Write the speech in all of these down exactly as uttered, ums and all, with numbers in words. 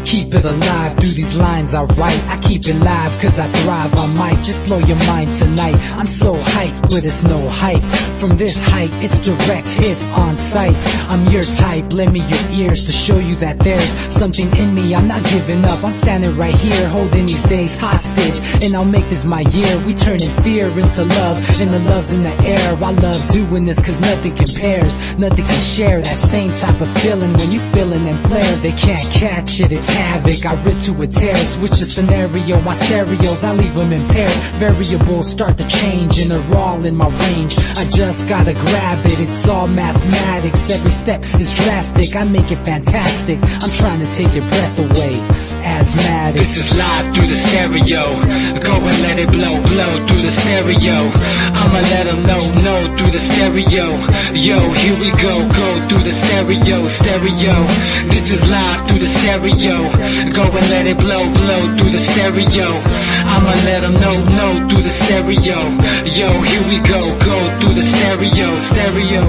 keep it alive through these lines I write. I keep it live cause I thrive. I might just blow your mind tonight. I'm so hyped, but it's no hype. From this height, it's direct hits on sight. I'm your type, lend me your ears to show you that there's something in me. I'm not giving up, I'm standing right here, holding these days hostage. And I'll make this my year. We turning fear into love, and the love's in the air. I love doing this cause nothing compares. Nothing can share that same type of feeling when you feeling them flares. They can't catch it, it's havoc. I rip to a tear, switch the scenario. My stereos, I leave them impaired. Variables start to change and they're all in my range. I just gotta grab it, it's all mathematics. Every step is drastic, I make it fantastic. I'm trying to take your breath away. Asthmatic. This is live through the stereo. Go and let it blow, blow through the stereo. I'ma let them know, know through the stereo. Yo, here we go, go through the stereo, stereo. This is live through the stereo. Go and let it blow, blow through the stereo. I'ma let them know, know through the stereo. Yo, here we go, go through the stereo, stereo.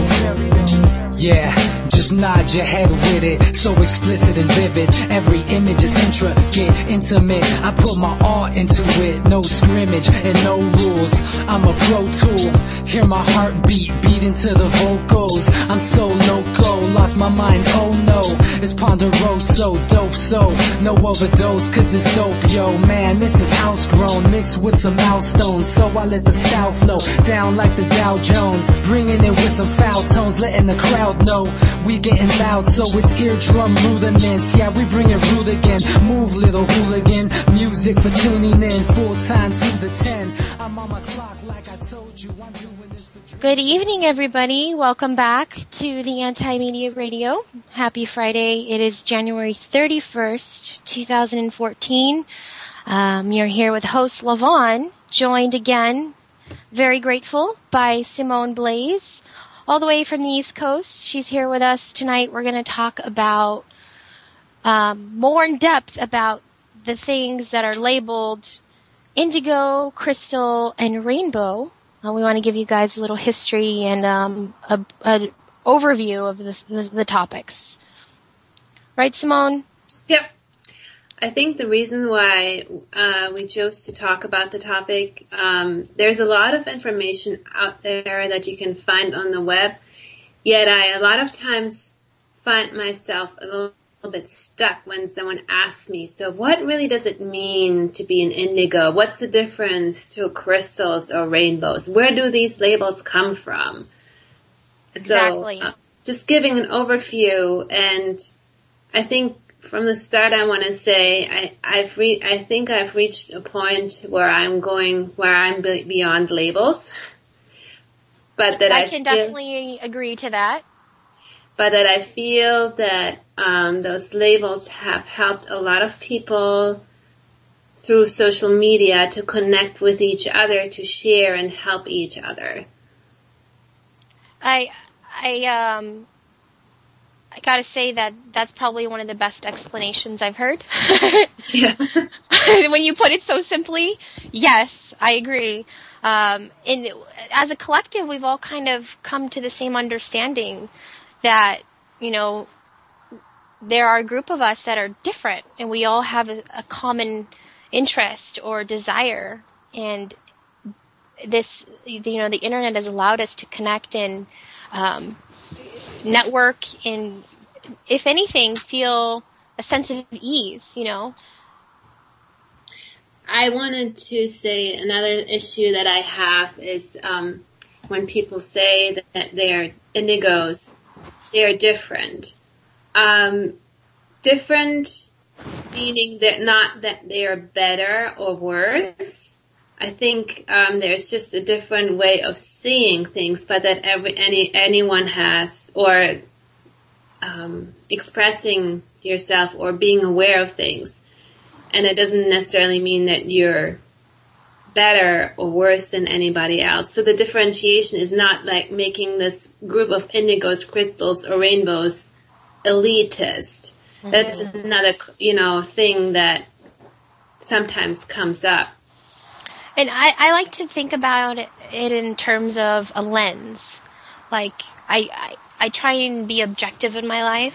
Yeah, just nod your head with it, so explicit and vivid. Every image is intricate, intimate. I put my all into it, no scrimmage and no rules. I'm a pro tool, hear my heartbeat beat into the vocals. I'm so loco, lost my mind, oh no. It's Ponderoso, dope, so no overdose, cause it's dope, yo. Man, this is house grown, mixed with some milestones. So I let the style flow down like the Dow Jones, bringing it with some foul tones, letting the crowd know we getting loud, so it's eardrum rudiments. Yeah, we bring it rude again. Move, little hooligan. Music for tuning in, full time to the ten. I'm on my clock like I told you. I'm doing this for. Good evening, everybody. Welcome back to the Anti-Media Radio. Happy Friday. It is January thirty-first, twenty fourteen. Um, you're here with host Lavon, joined again, very grateful, by Simone Blaze. All the way from the East Coast. She's here with us tonight. We're going to talk about um, more in depth about the things that are labeled indigo, crystal, and rainbow. Uh, we want to give you guys a little history and um, a, a overview of this, the, the topics. Right, Simone? Yep. I think the reason why uh, we chose to talk about the topic, um, there's a lot of information out there that you can find on the web, yet I a lot of times find myself a little, little bit stuck when someone asks me, so what really does it mean to be an indigo? What's the difference to crystals or rainbows? Where do these labels come from? Exactly. So uh, just giving an overview, and I think from the start, I want to say I, I've re- I think I've reached a point where I'm going where I'm be- beyond labels, but that I, I can feel, definitely agree to that. But that I feel that um, those labels have helped a lot of people through social media to connect with each other, to share and help each other. I I um. I gotta say that that's probably one of the best explanations I've heard. Yeah. When you put it so simply, yes, I agree. Um, and as a collective, we've all kind of come to the same understanding that, you know, there are a group of us that are different, and we all have a, a common interest or desire. And this, you know, the internet has allowed us to connect and um, network and, if anything, feel a sense of ease, you know. I wanted to say another issue that I have is um, when people say that they're indigos, they're different. Um, different meaning that not that they are better or worse. I think um, there's just a different way of seeing things, but that every any anyone has, or um, expressing yourself or being aware of things, and it doesn't necessarily mean that you're better or worse than anybody else. So the differentiation is not like making this group of indigos, crystals, or rainbows elitist. Mm-hmm. That's another, you know, thing that sometimes comes up. And I, I like to think about it, it in terms of a lens. Like, I, I, I try and be objective in my life.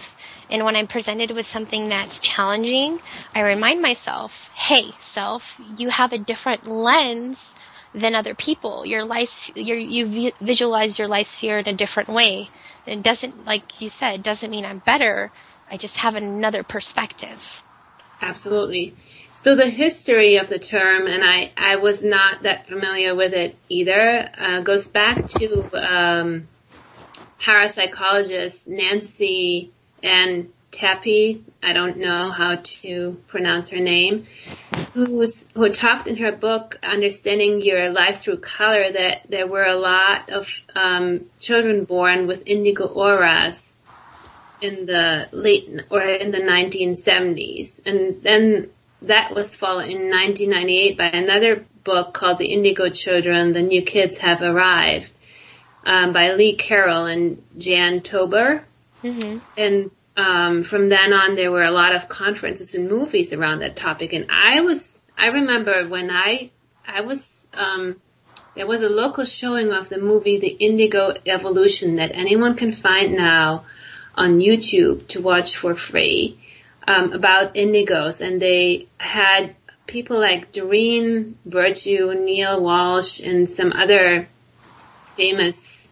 And when I'm presented with something that's challenging, I remind myself, hey, self, you have a different lens than other people. Your life, your, you visualize your life sphere in a different way. It doesn't, like you said, doesn't mean I'm better. I just have another perspective. Absolutely. So the history of the term, and I, I was not that familiar with it either, uh, goes back to um, parapsychologist Nancy Ann Tappy, I don't know how to pronounce her name, who's, who talked in her book, Understanding Your Life Through Color, that there were a lot of um, children born with indigo auras in the late, or in the nineteen seventies. And then that was followed in nineteen ninety-eight by another book called The Indigo Children, The New Kids Have Arrived, um, by Lee Carroll and Jan Tober. Mm-hmm. And um, from then on, there were a lot of conferences and movies around that topic. And I was, I remember when I, I was, um, there was a local showing of the movie The Indigo Evolution that anyone can find now on YouTube to watch for free, um, about indigos. And they had people like Doreen Virtue, Neil Walsh, and some other famous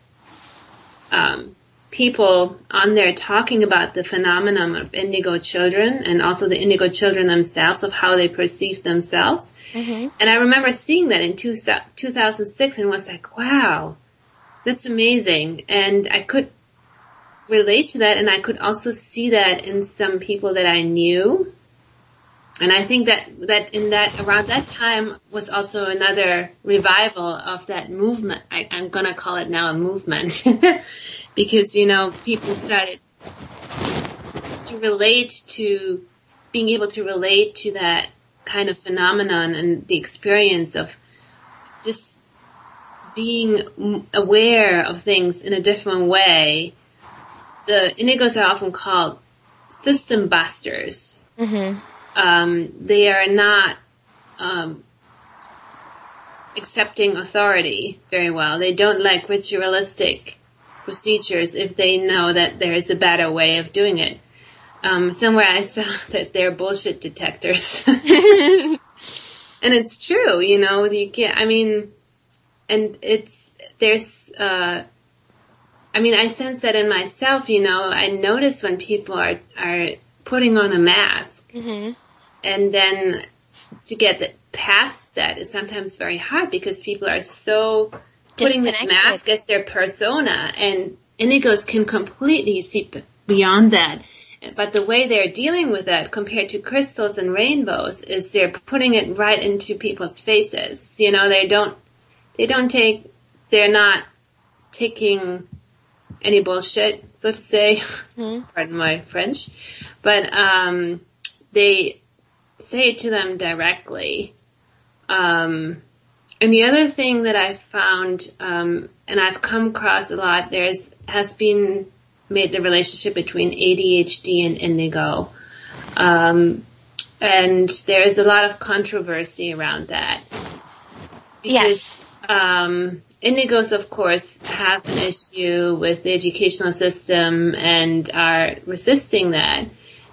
um, people on there talking about the phenomenon of indigo children and also the indigo children themselves, of how they perceive themselves. Mm-hmm. And I remember seeing that in two, two thousand six and was like, wow, that's amazing. And I could relate to that, and I could also see that in some people that I knew. And I think that, that in that, around that time was also another revival of that movement. I, I'm gonna call it now a movement. Because, you know, people started to relate to, being able to relate to that kind of phenomenon and the experience of just being aware of things in a different way. The indigos are often called system busters. Mm-hmm. Um, they are not um, accepting authority very well. They don't like ritualistic procedures if they know that there is a better way of doing it. Um, somewhere I saw that they're bullshit detectors. And it's true, you know, you can't, I mean, and it's, there's, uh, I mean, I sense that in myself, you know, I notice when people are, are putting on a mask, mm-hmm. and then to get the, past that is sometimes very hard because people are so putting this mask as their persona, and indigos can completely see beyond that. But the way they're dealing with that compared to crystals and rainbows is they're putting it right into people's faces. You know, they don't, they don't take, they're not taking any bullshit, so to say, mm-hmm. pardon my French, but um, they say it to them directly. Um, and the other thing that I found, um, and I've come across a lot, there's has been made the relationship between A D H D and indigo, um, and there's a lot of controversy around that because yes. um, indigos, of course, have an issue with the educational system and are resisting that.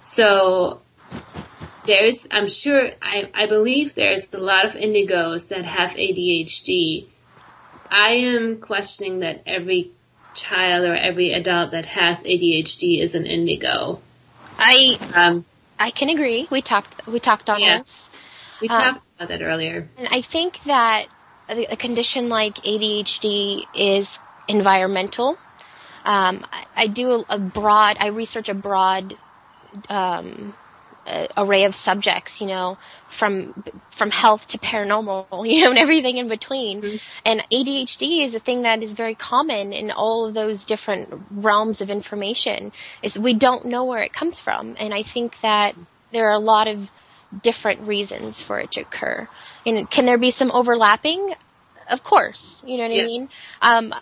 So there's, I'm sure, I, I believe there's a lot of indigos that have A D H D. I am questioning that every child or every adult that has A D H D is an indigo. I um, I can agree. We talked we talked on yeah, this. We um, talked about that earlier. And I think that a, a condition like A D H D is environmental. Um, I, I do a, a broad. I research a broad um, uh, array of subjects. You know, from from health to paranormal. You know, and everything in between. Mm-hmm. And A D H D is a thing that is very common in all of those different realms of information. Is we don't know where it comes from, and I think that there are a lot of different reasons for it to occur. And can there be some overlapping? Of course, you know what yes. I mean. Um,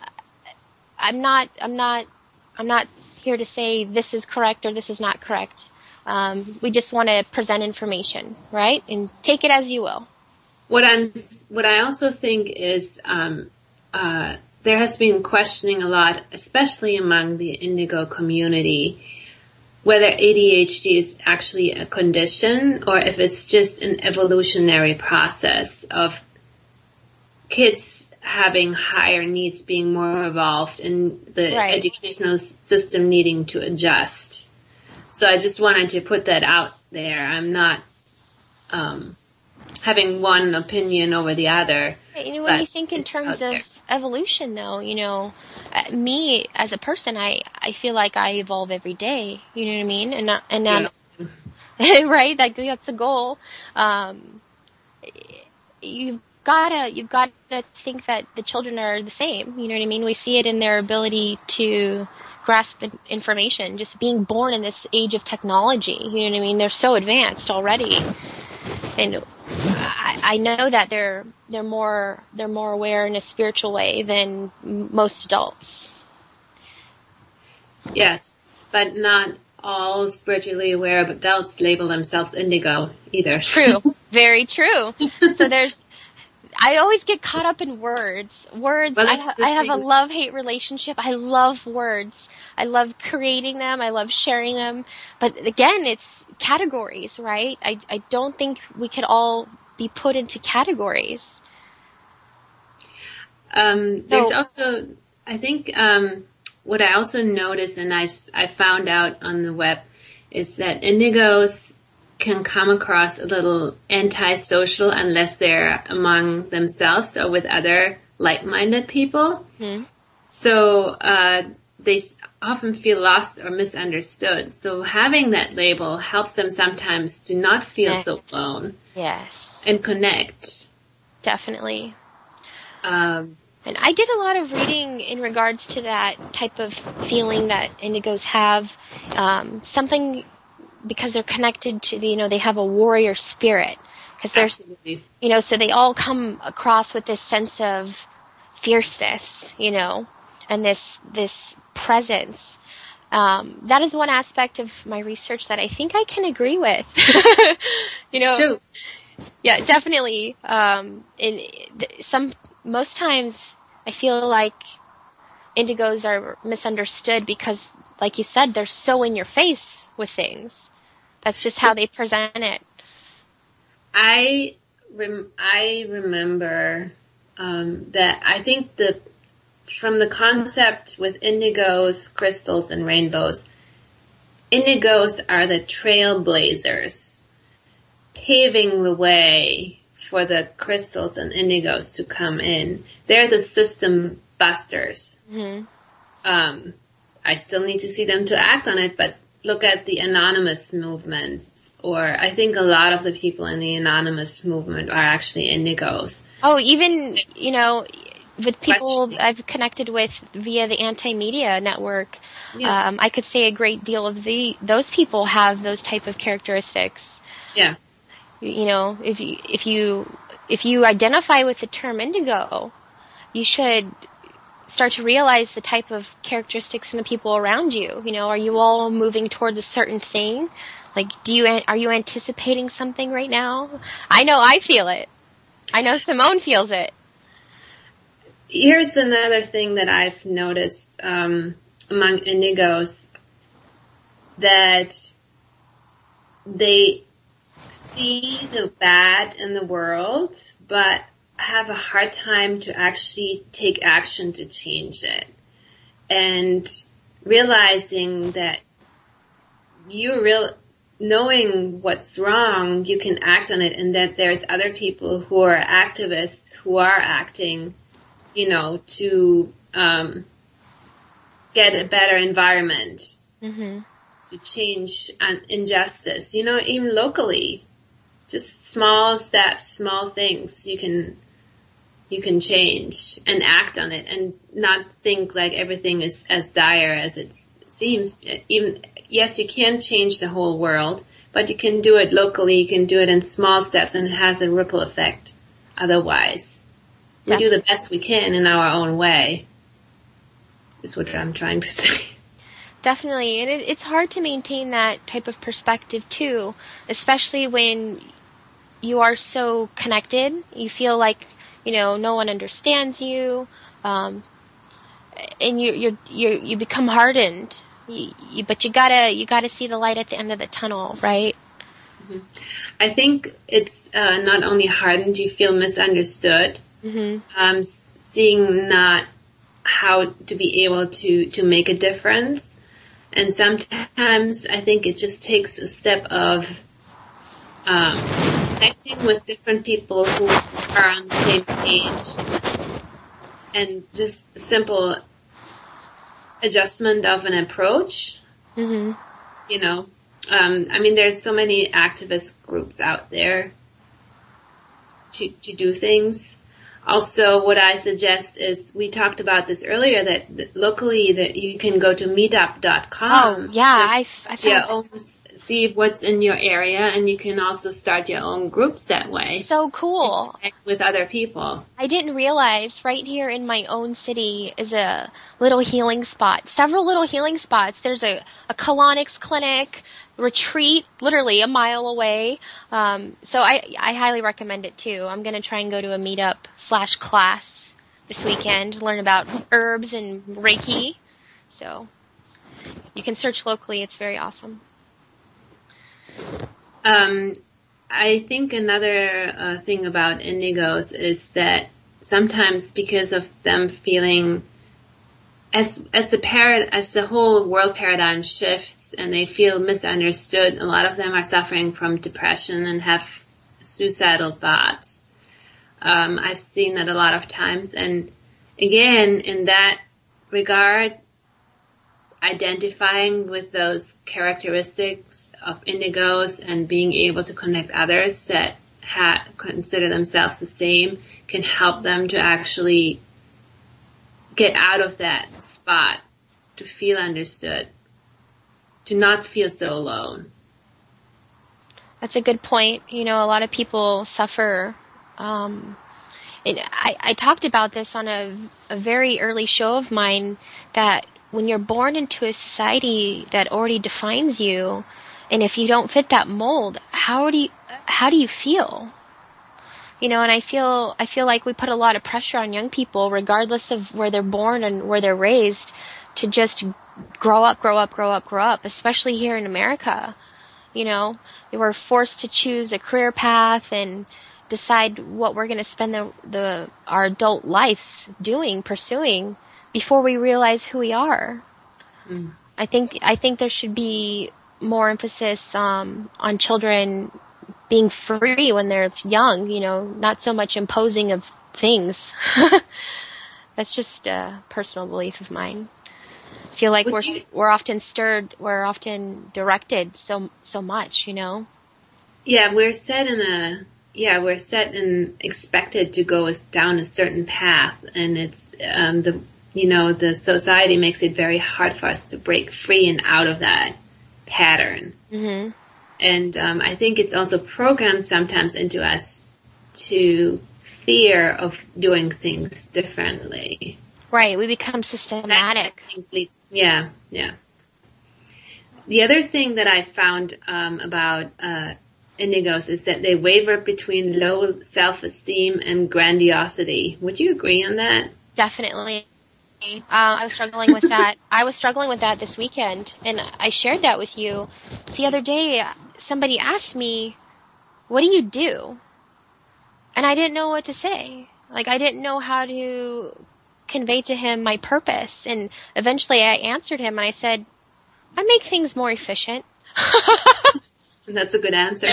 I'm not. I'm not. I'm not here to say this is correct or this is not correct. Um, we just want to present information, right? And take it as you will. What I'm, what I also think is, um, uh, there has been questioning a lot, especially among the indigo community, whether A D H D is actually a condition or if it's just an evolutionary process of kids having higher needs being more evolved and the Right. educational s- system needing to adjust. So I just wanted to put that out there. I'm not um, having one opinion over the other. You know, when you but think in it's terms out of there. evolution, though, you know, uh, me as a person, I, I feel like I evolve every day. You know what I mean? And not, and not, right? Like that's the goal. Um, you've gotta, you've got to think that the children are the same. You know what I mean? We see it in their ability to grasp in- information, just being born in this age of technology. You know what I mean? They're so advanced already. And I, I know that they're they're more they're more aware in a spiritual way than m- most adults. Yes, but not all spiritually aware adults label themselves indigo either. True, very true. So there's, I always get caught up in words. Words. Well, I, that's ha- the I have a thing. love-hate relationship. I love words. I love creating them. I love sharing them. But again, it's categories, right? I I don't think we could all be put into categories. Um, there's So- also, I think, um, what I also noticed and I, s- I found out on the web is that indigos can come across a little antisocial unless they're among themselves or with other like-minded people. Hmm. So uh, they s- often feel lost or misunderstood. So having that label helps them sometimes to not feel so alone Yes, and connect. definitely. Um, And I did a lot of reading in regards to that type of feeling that indigos have. Um, something because they're connected to the, you know, they have a warrior spirit. Because there's, absolutely. you know, so they all come across with this sense of fierceness, you know, and this, this presence. Um, that is one aspect of my research that I think I can agree with. you know, It's true. yeah, definitely. Um, in th- some, most times I feel like indigos are misunderstood because, like you said, they're so in your face with things. That's just how they present it. I rem- I remember um, that I think the from the concept with indigos, crystals, and rainbows, indigos are the trailblazers, paving the way for the crystals and indigos to come in. They're the system busters. Mm-hmm. Um, I still need to see them to act on it, but look at the anonymous movements, or I think a lot of the people in the anonymous movement are actually indigos. Oh, even, you know, with people Questioning. I've connected with via the Anti-Media Network, Yeah. um, I could say a great deal of the those people have those type of characteristics. Yeah. You know, if you if you if you identify with the term indigo, you should start to realize the type of characteristics in the people around you. You know, are you all moving towards a certain thing? Like, do you are you anticipating something right now? I know I feel it. I know Simone feels it. Here's another thing that I've noticed um, among indigos, that they see the bad in the world, but have a hard time to actually take action to change it. And realizing that you real knowing what's wrong, you can act on it, and that there's other people who are activists who are acting, you know, to um, get a better environment, Mm-hmm. to change an injustice, you know, even locally. Just small steps, small things you can you can change and act on it, and not think like everything is as dire as it seems. Even yes, you can change the whole world, but you can do it locally. You can do it in small steps, and it has a ripple effect. Otherwise, we do the best we can in our own way. Is what I'm trying to say. Definitely, and it, it's hard to maintain that type of perspective too, especially when you are so connected. You feel like, you know, no one understands you, um, and you you you you become hardened. you, you, but you gotta you gotta see the light at the end of the tunnel, right? Mm-hmm. I think it's uh, not only hardened, you feel misunderstood. Mm-hmm. Um, seeing not how to be able to, to make a difference. And sometimes I think it just takes a step of um, connecting with different people who are on the same page and just simple adjustment of an approach. Mm-hmm. You know, um, I mean, there's so many activist groups out there to, to do things. Also, what I suggest is, we talked about this earlier, that, that locally that you can go to meetup dot com. Oh, yeah, I, I found your own, see what's in your area, and you can also start your own groups that way. So cool. With other people. I didn't realize right here in my own city is a little healing spot. Several little healing spots. There's a, a colonics clinic, retreat, literally a mile away. Um, so I, I highly recommend it too. I'm going to try and go to a meetup slash class this weekend, learn about herbs and Reiki. So you can search locally. It's very awesome. Um, I think another uh, thing about indigos is that sometimes because of them feeling as as the parad- as the whole world paradigm shifts and they feel misunderstood, a lot of them are suffering from depression and have suicidal thoughts. Um, I've seen that a lot of times, and again, in that regard, identifying with those characteristics of indigos and being able to connect others that ha- consider themselves the same can help them to actually get out of that spot, to feel understood, to not feel so alone. That's a good point. You know, a lot of people suffer. Um, and I, I talked about this on a, a very early show of mine, that when you're born into a society that already defines you, and if you don't fit that mold, how do you, how do you feel? You know, and I feel, I feel like we put a lot of pressure on young people, regardless of where they're born and where they're raised, to just grow up, grow up, grow up, grow up, especially here in America. You know, we're forced to choose a career path and decide what we're going to spend the, the, our adult lives doing, pursuing, before we realize who we are. Mm. I think, I think there should be more emphasis, um, on children being free when they're young, you know, not so much imposing of things. That's just a personal belief of mine. I feel like Would we're, you, we're often stirred, we're often directed so, so much, you know? Yeah, we're set in a, yeah, we're set and expected to go down a certain path, and it's, um, the, you know, the society makes it very hard for us to break free and out of that pattern. Mm-hmm. And um, I think it's also programmed sometimes into us to fear of doing things differently. Right, we become systematic. Yeah, yeah. The other thing that I found um, about uh, indigos is that they waver between low self-esteem and grandiosity. Would you agree on that? Definitely. Uh, I was struggling with that. I was struggling with that this weekend, and I shared that with you. The other day, somebody asked me, "What do you do?" And I didn't know what to say. Like, I didn't know how to convey to him my purpose. And eventually I answered him and I said, "I make things more efficient." That's a good answer.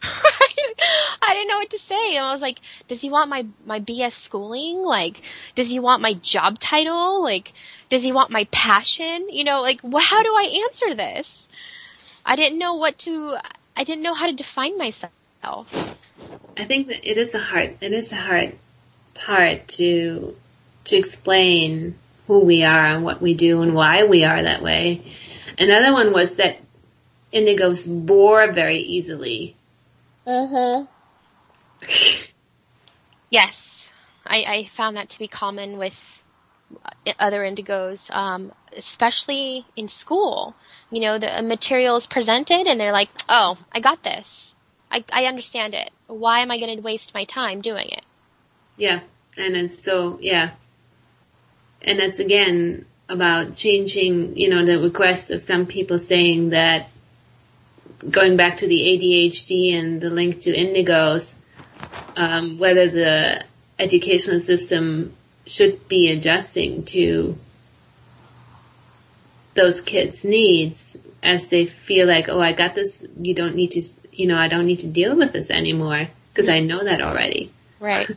I didn't know what to say. And I was like, does he want my, my B S schooling? Like, does he want my job title? Like, does he want my passion? You know, like, wh- how do I answer this? I didn't know what to, I didn't know how to define myself. I think that it is a hard, it is a hard part to, to explain who we are and what we do and why we are that way. Another one was that indigos bore very easily. Mm-hmm. Yes, I, I found that to be common with other indigos, um, especially in school. You know, the material is presented and they're like, "Oh, I got this. I, I understand it. Why am I going to waste my time doing it?" Yeah, and it's so, yeah. And it's, again, about changing, you know, the requests of some people saying that going back to the A D H D and the link to indigos, um, whether the educational system should be adjusting to those kids' needs as they feel like, oh, I got this, you don't need to, you know, I don't need to deal with this anymore because I know that already. Right.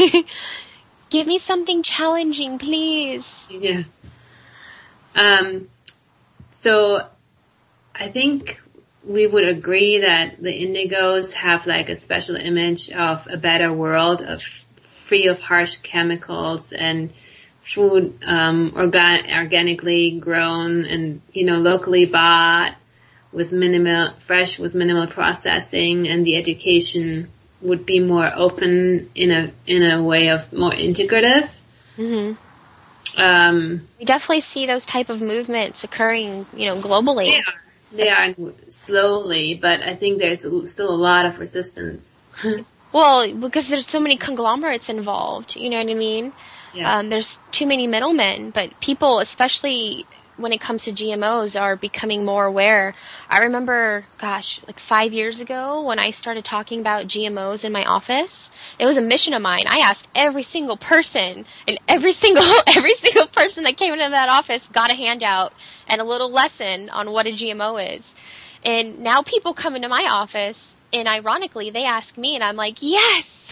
Give me something challenging, please. Yeah. Um, so I think we would agree that the indigos have like a special image of a better world, of free of harsh chemicals and food, um, organ- organically grown and, you know, locally bought with minimal, fresh with minimal processing, and the education would be more open in a, in a way of more integrative. Mm-hmm. Um, we definitely see those type of movements occurring, you know, globally. They are, they are slowly, but I think there's still a lot of resistance. Well, because there's so many conglomerates involved, you know what I mean? Yeah. Um, there's too many middlemen, but people, especially when it comes to G M Os, are becoming more aware. I remember, gosh, like five years ago when I started talking about G M Os in my office, it was a mission of mine. I asked every single person, and every single every single person that came into that office got a handout and a little lesson on what a G M O is. And now people come into my office, and ironically, they ask me, and I'm like, yes,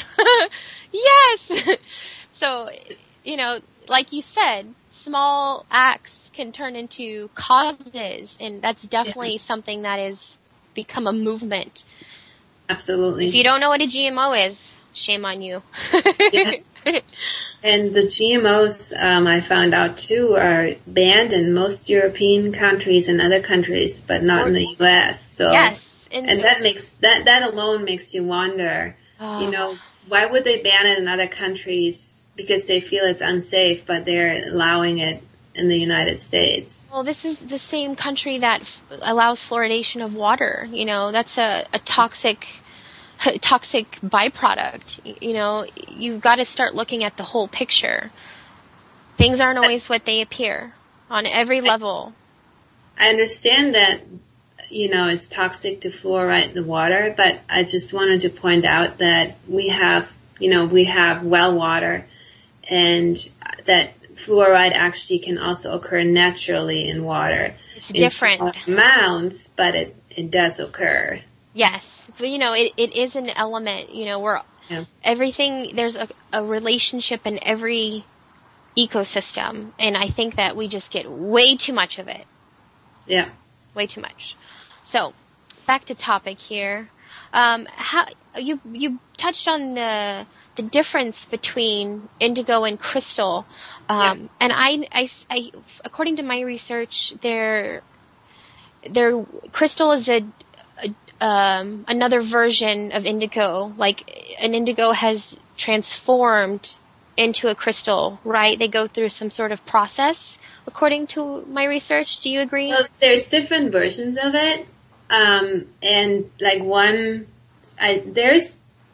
yes. So, you know, like you said, small acts can turn into causes, and that's definitely yeah. something that has become a movement. Absolutely. If you don't know what a G M O is, shame on you. Yeah. And the G M Os, um, I found out too, are banned in most European countries and other countries, but not in the U S. So, yes, and, and that makes that that alone makes you wonder. Oh. You know, why would they ban it in other countries? Because they feel it's unsafe, but they're allowing it in the United States. Well, this is the same country that f- allows fluoridation of water. You know, that's a, a toxic, a toxic byproduct. You know, you've got to start looking at the whole picture. Things aren't always what they appear on every level. I understand that, you know, it's toxic to fluoride the water, but I just wanted to point out that we have, you know, we have well water, and that fluoride actually can also occur naturally in water. It's different in small amounts, but it, it does occur. Yes. But, you know, it, it is an element, you know, where yeah. everything, there's a, a relationship in every ecosystem, and I think that we just get way too much of it. Yeah. Way too much. So, back to topic here. Um, how, you, you touched on the, the difference between indigo and crystal. Um, yeah. and I, I, I, according to my research, there, there, crystal is a, a, um, another version of indigo. Like, an indigo has transformed into a crystal, right? They go through some sort of process, according to my research. Do you agree? Well, there's different versions of it. Um, and like one, I, there's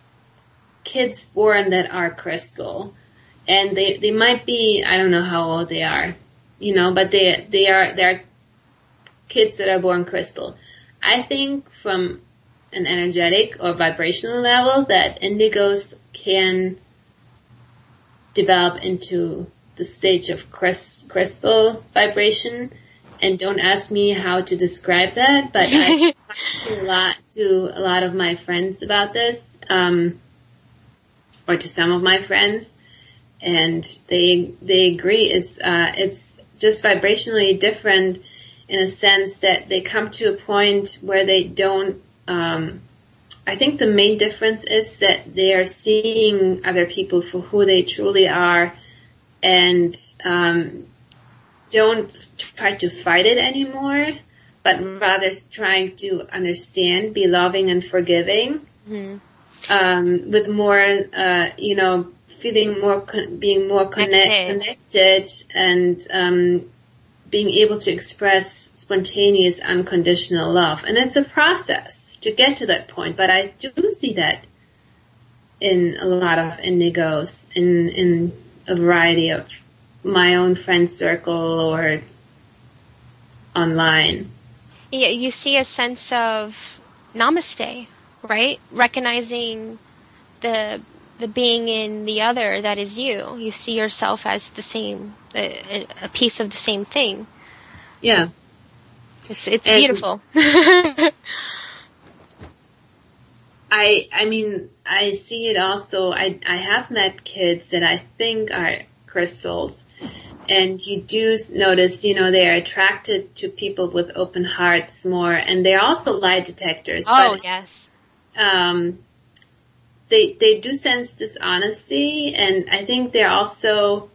kids born that are crystal, and they, they might be, I don't know how old they are, you know, but they, they are, they're kids that are born crystal. I think from an energetic or vibrational level that indigos can develop into the stage of crystal vibration. And don't ask me how to describe that, but I talked to a lot to a lot of my friends about this, um, or to some of my friends, and they they agree. It's uh, it's just vibrationally different in a sense that they come to a point where they don't. Um, I think the main difference is that they are seeing other people for who they truly are, and um, don't try to fight it anymore, but rather trying to understand, be loving and forgiving, mm-hmm. um, with more, uh, you know, feeling more, con- being more connect- connected and um, being able to express spontaneous, unconditional love. And it's a process to get to that point, but I do see that in a lot of indigos, in in a variety of my own friend circle or online. Yeah, you see a sense of namaste, right? Recognizing the the being in the other that is you. You see yourself as the same, a, a piece of the same thing. Yeah. It's it's And beautiful. I I mean I see it also. I I have met kids that I think are crystals, and you do notice, you know, they are attracted to people with open hearts more, and they're also lie detectors. Oh, but, yes. Um, they they do sense this honesty, and I think they're also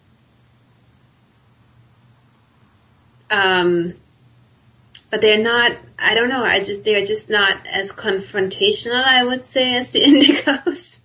um. But they're not, I don't know, I just, they're just not as confrontational, I would say, as the indigos.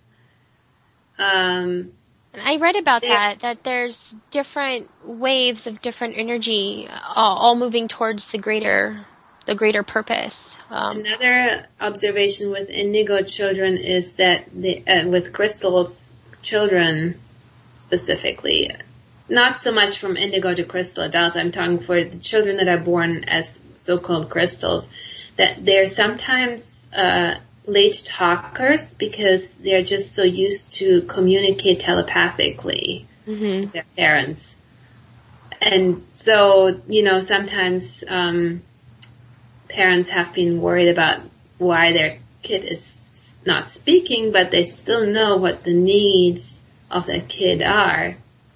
Um, and I read about that, that there's different waves of different energy, all, all moving towards the greater, the greater purpose. Um, another observation with indigo children is that the, uh, with crystals children specifically, not so much from indigo to crystal adults, I'm talking for the children that are born as so-called crystals, that they're sometimes uh, late talkers because they're just so used to communicate telepathically mm-hmm. with their parents. And so, you know, sometimes um, parents have been worried about why their kid is not speaking, but they still know what the needs of their kid are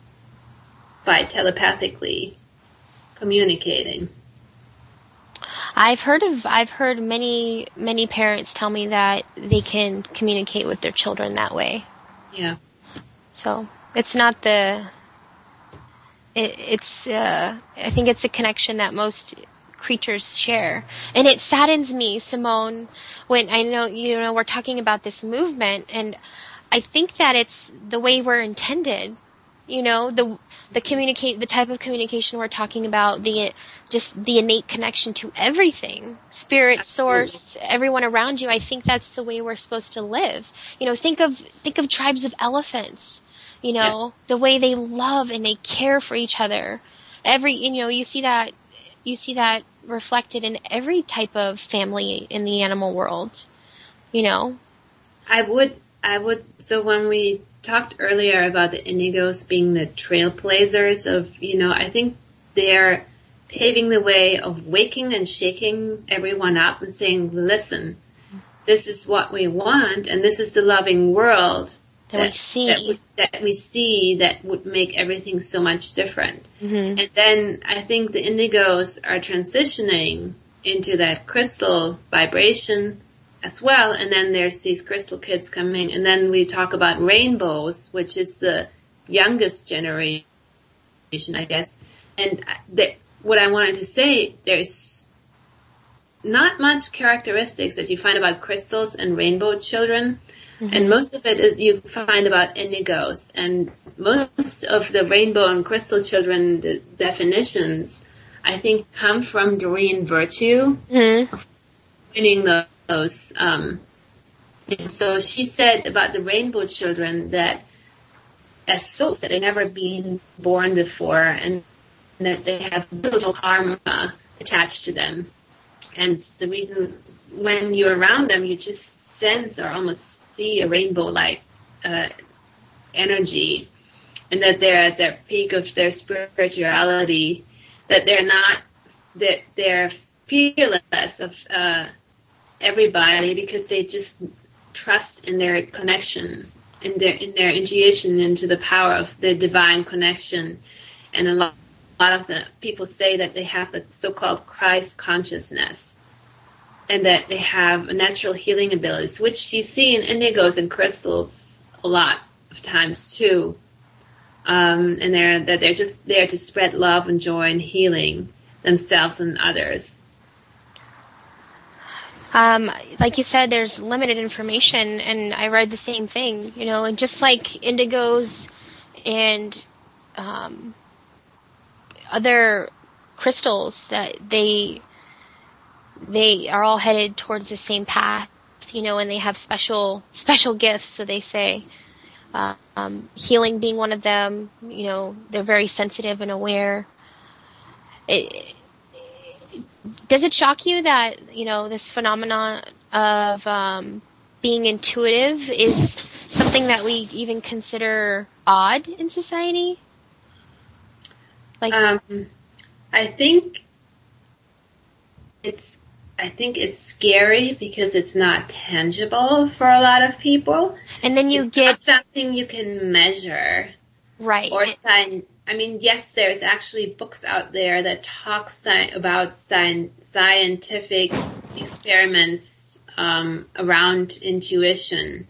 by telepathically communicating. I've heard of, I've heard many, many parents tell me that they can communicate with their children that way. Yeah. So it's not the, it, it's, uh, I think it's a connection that most creatures share. And it saddens me, Simone, when I know, you know, we're talking about this movement, and I think that it's the way we're intended. You know, the the communicate the type of communication we're talking about, the just the innate connection to everything, spirit, Absolutely. source, everyone around you. I think that's the way we're supposed to live. You know, think of think of tribes of elephants. You know, yeah. the way they love and they care for each other. Every you know, you see that you see that reflected in every type of family in the animal world. You know, I would I would so when we talked earlier about the indigos being the trailblazers of, you know, I think they're paving the way of waking and shaking everyone up and saying, listen, this is what we want, and this is the loving world that, that we see that, would, that we see that would make everything so much different. Mm-hmm. And then I think the indigos are transitioning into that crystal vibration as well, and then there's these crystal kids coming, and then we talk about rainbows, which is the youngest generation, I guess. And the, what I wanted to say, there's not much characteristics that you find about crystals and rainbow children, mm-hmm. and most of it is you find about indigos, and most of the rainbow and crystal children the definitions, I think, come from Doreen Virtue, mm-hmm. winning the Those, um, and so she said about the rainbow children that as souls that they've never been born before, and that they have little karma attached to them. And the reason when you're around them, you just sense or almost see a rainbow-like uh, energy, and that they're at their peak of their spirituality, that they're not, that they're fearless of uh, everybody because they just trust in their connection, in their in their intuition into the power of the divine connection. And a lot, a lot of the people say that they have the so-called Christ consciousness, and that they have a natural healing abilities, which you see in indigos and crystals a lot of times too. Um, and they're that they're just there to spread love and joy and healing themselves and others. Um, like you said, there's limited information, and I read the same thing, you know, and just like indigos and um, other crystals, that they they are all headed towards the same path, you know, and they have special special gifts, so they say. uh, um, healing being one of them. You know, they're very sensitive and aware. It, does it shock you that, you know, this phenomenon of um, being intuitive is something that we even consider odd in society? Like, um, I think it's, I think it's scary because it's not tangible for a lot of people. And then you it's get not something you can measure, right? Or sign. I mean, yes, there's actually books out there that talk sci- about sci- scientific experiments um, around intuition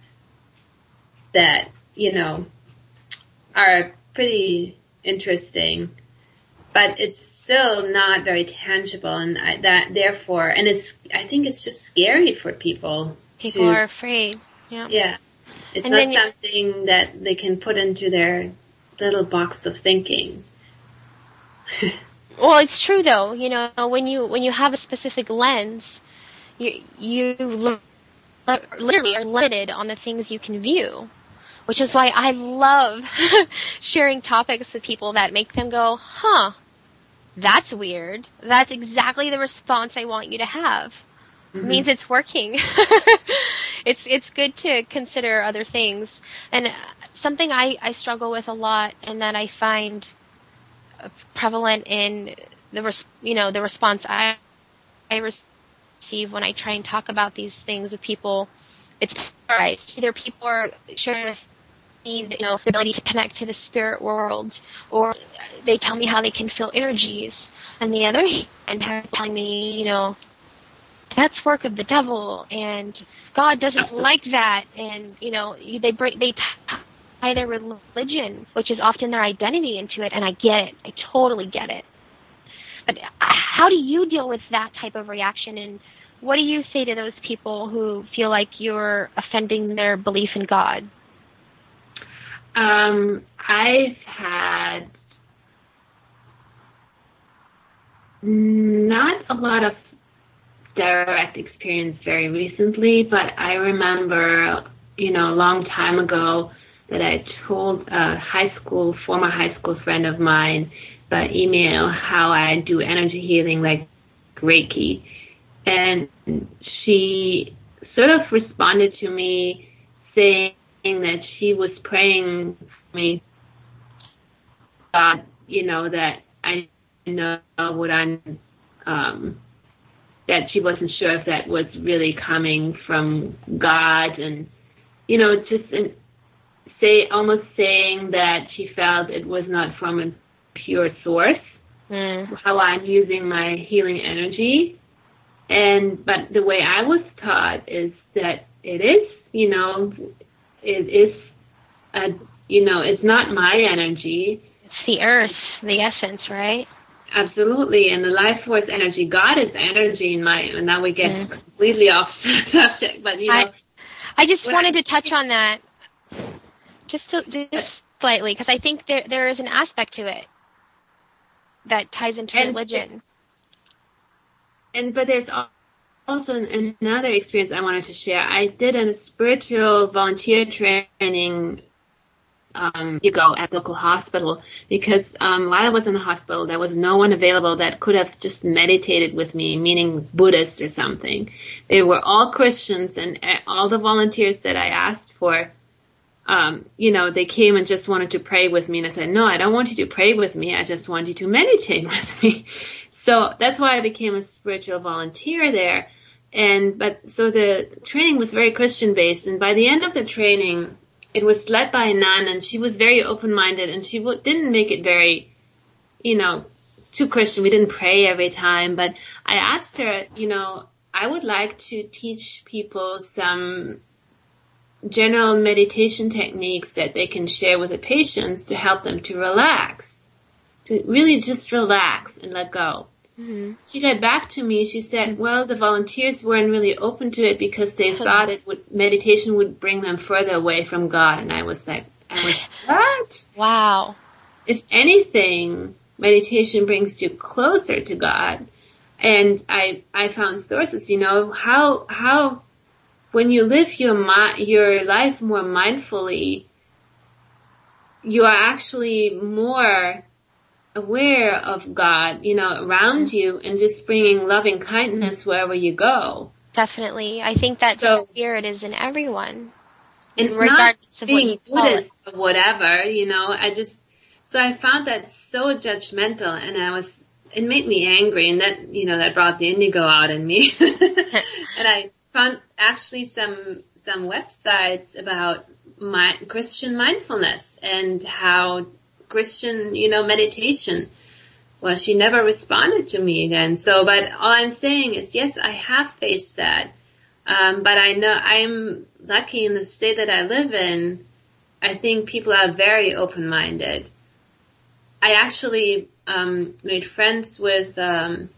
that, you know, are pretty interesting, but it's still not very tangible, and I, that therefore, and it's, I think it's just scary for people. People to, are afraid. Yeah. Yeah. It's and not then, something that they can put into their little box of thinking. Well, it's true though. You know, when you when you have a specific lens, you you li- literally are limited on the things you can view, which is why I love sharing topics with people that make them go, "Huh, that's weird." That's exactly the response I want you to have. Mm-hmm. It means it's working. It's it's good to consider other things, and something I, I struggle with a lot, and that I find prevalent in the res, you know the response I I receive when I try and talk about these things with people. It's polarized. Either people are sharing with me, you know, the ability to connect to the spirit world, or they tell me how they can feel energies, and the other hand are telling me, you know, that's work of the devil, and God doesn't Absolutely. Like that, and you know, they bring they tie their religion, which is often their identity, into it, and I get it, I totally get it. But how do you deal with that type of reaction, and what do you say to those people who feel like you're offending their belief in God? Um, I've had not a lot of direct experience very recently, but I remember, you know, a long time ago that I told a high school, former high school friend of mine by email how I do energy healing like Reiki. And she sort of responded to me saying that she was praying for me, uh, you know, that I know what I'm, um, that she wasn't sure if that was really coming from God, and, you know, just in, say, almost saying that she felt it was not from a pure source, mm. how I'm using my healing energy. And, but the way I was taught is that it is, you know, it is, a, you know, it's not my energy. It's the earth, the essence, right? Absolutely, and the life force energy, God is energy in my, and now we get mm. completely off subject, but you know. I, I just wanted I, to touch on that, just to, just slightly, because I think there there is an aspect to it that ties into and, religion. And, but there's also another experience I wanted to share. I did a spiritual volunteer training Um, you go at the local hospital, because um, while I was in the hospital, there was no one available that could have just meditated with me, meaning Buddhist or something. They were all Christians, and all the volunteers that I asked for, um, you know, they came and just wanted to pray with me. And I said, no, I don't want you to pray with me. I just want you to meditate with me. So that's why I became a spiritual volunteer there. And but so the training was very Christian based, and by the end of the training, it was led by a nun, and she was very open-minded, and she w- didn't make it very, you know, too Christian. We didn't pray every time, but I asked her, you know, I would like to teach people some general meditation techniques that they can share with the patients to help them to relax, to really just relax and let go. Mm-hmm. She got back to me. She said, well, the volunteers weren't really open to it because they thought it would, meditation would bring them further away from God. And I was like, I was, what? Wow. If anything, meditation brings you closer to God. And I, I found sources, you know, how, how, when you live your, your life more mindfully, you are actually more aware of God, you know, around you, and just bringing loving kindness wherever you go. Definitely. I think that So- spirit is in everyone. It's regardless not of what being you call it. Buddhist or whatever, you know, I just, so I found that so judgmental, and I was, it made me angry, and that, you know, that brought the indigo out in me. And I found actually some, some websites about my Christian mindfulness and how Christian, you know, meditation. Well, she never responded to me again. So, but all I'm saying is, yes, I have faced that. Um, but I know I'm lucky in the state that I live in. I think people are very open-minded. I actually um, made friends with um,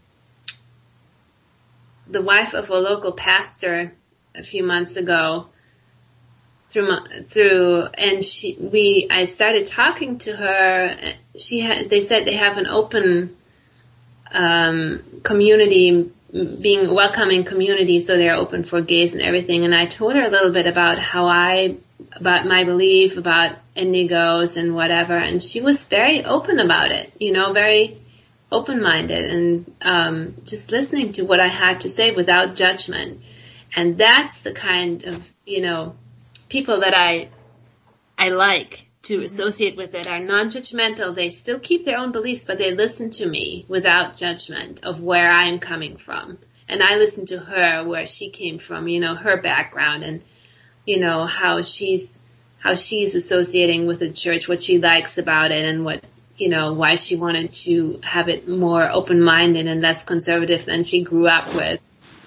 the wife of a local pastor a few months ago. Through, my, through, and she, we, I started talking to her. She had, they said they have an open, um, community, being a welcoming community, so they're open for gays and everything. And I told her a little bit about how I, about my belief about indigos and whatever, and she was very open about it, you know, very open-minded, and, um, just listening to what I had to say without judgment. And that's the kind of, you know, people that I I like to associate with, that are non-judgmental. They still keep their own beliefs, but they listen to me without judgment of where I'm coming from. And I listen to her, where she came from, you know, her background, and, you know, how she's how she's associating with the church, what she likes about it, and what, you know, why she wanted to have it more open-minded and less conservative than she grew up with.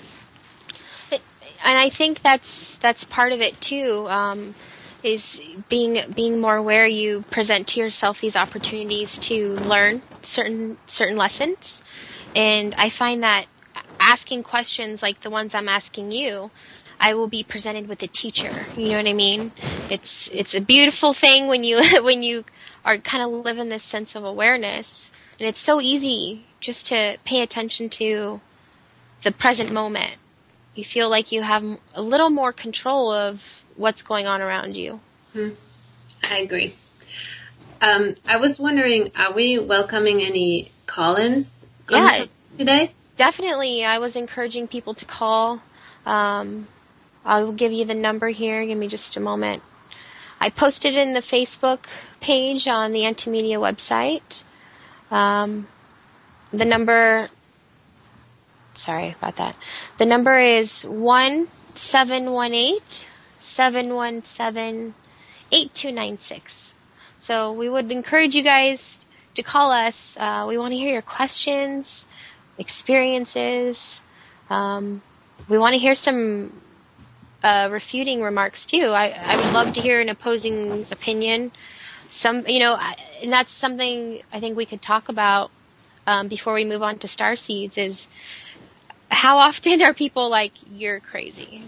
And I think that's that's part of it too, um, is being being more aware. You present to yourself these opportunities to learn certain certain lessons, and I find that asking questions like the ones I'm asking you, I will be presented with a teacher. You know what I mean? It's it's a beautiful thing when you when you are kind of living this sense of awareness, and it's so easy just to pay attention to the present moment. You feel like you have a little more control of what's going on around you. Hmm. I agree. Um, I was wondering, are we welcoming any call-ins Yeah, today? Definitely. I was encouraging people to call. Um, I'll give you the number here. Give me just a moment. I posted in the Facebook page on the Antimedia website. Um, the number... Sorry about that. The number is one seven one eight, seven one seven, eight two nine six. So we would encourage you guys to call us. Uh, we want to hear your questions, experiences. Um, we want to hear some uh, refuting remarks too. I, I would love to hear an opposing opinion. Some, you know, and that's something I think we could talk about um, before we move on to Starseeds is, how often are people like, you're crazy?